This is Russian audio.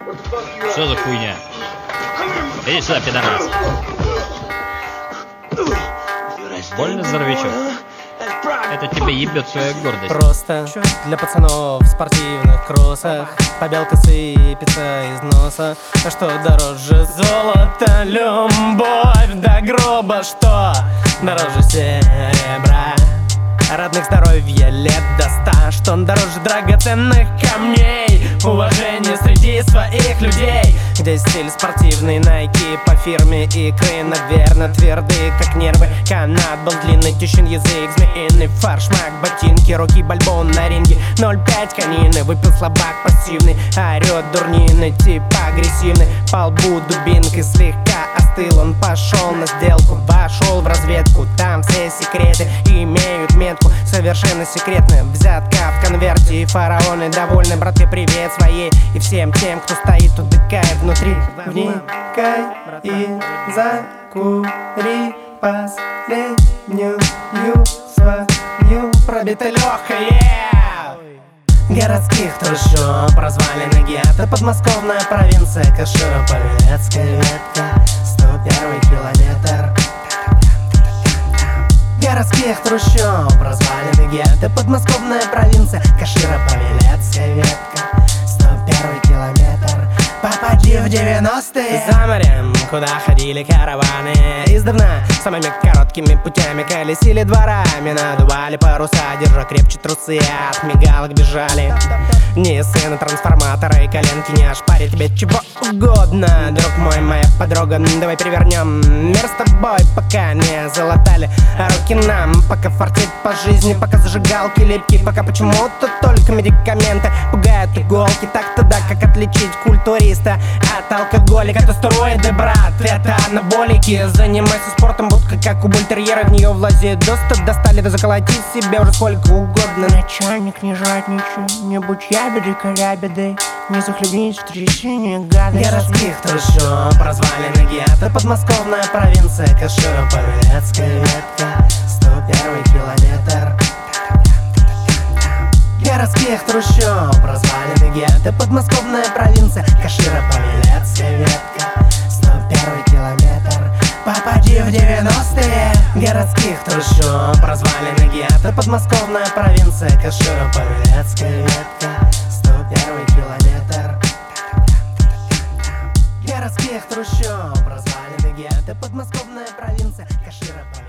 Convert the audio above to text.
Что за хуйня? Иди сюда, пидорас. Больно, здоровячок? Это тебе ебет твоя гордость. Просто для пацанов в спортивных кроссах побелка сыпется из носа. А что дороже золота? Любовь до гроба. Что дороже серебра? Родных здоровья лет до 100. Что дороже драгоценных камней? Уважение среди своих людей. Где стиль спортивный, найки по фирме икры, наверное, твердые, как нервы. Канат был длинный, тещин язык, змеиный фарш, маг, ботинки, руки, бальбон на ринге 0,5 конины, выпил слабак пассивный. Орет дурнины, типа агрессивный. По лбу дубинкой слегка остыл. Он пошел на сделку, вошел в разведку. Там все секреты имеют метку, совершенно секретная взятка в конверте. И фараоны довольны, братке, привет своей и всем тем, кто стоит, удыкает внутри. Вникай и закури последнюю свою пробитой легкой. Городских трущоб, развалины гетто, подмосковная провинция, Каширо-Павелецкая ветка, 101 километр. Городских трущоб, развалины гетто, подмосковная провинция, Каширо-Павелецкая ветка, 101 километр. Попади в 90-е. За морем, куда ходили караваны, издавна самыми короткими путями колесили дворами, надували паруса, держа крепче трусы, от мигалок бежали. Не сына трансформатора и коленки не ошпарит тебе чего угодно. Друг мой, моя подруга, давай перевернем мир с тобой, пока не залатали руки нам, пока фартит по жизни, пока зажигалки липкие, пока почему-то только медикаменты пугают иголки. Так-то да, как отличить культуриста от алкоголика? То стероиды, брат, это анаболики. Занимайся спортом, будка как у бультерьера, в нее влазит доступ, достали, да заколотить себе уже сколько угодно. Начальник, не жадничай, не будь ябедой, колябедой, не захлебнись в трясине, гадость. Городских трущоб, развалины гетто, подмосковная провинция, Каширо-Павелецкая ветка, 101 километр. Городских трущоб, развалины гетто, подмосковная провинция, Каширо-Павелецкая ветка, 101 километр. Попади в 90-е. Городских трущоб, развалины гетто, подмосковная провинция, Каширо-Павелецкая ветка, 101 километр. Городских трущоб, развалины гетто, подмосковная провинция, Каширо-Павелецкая.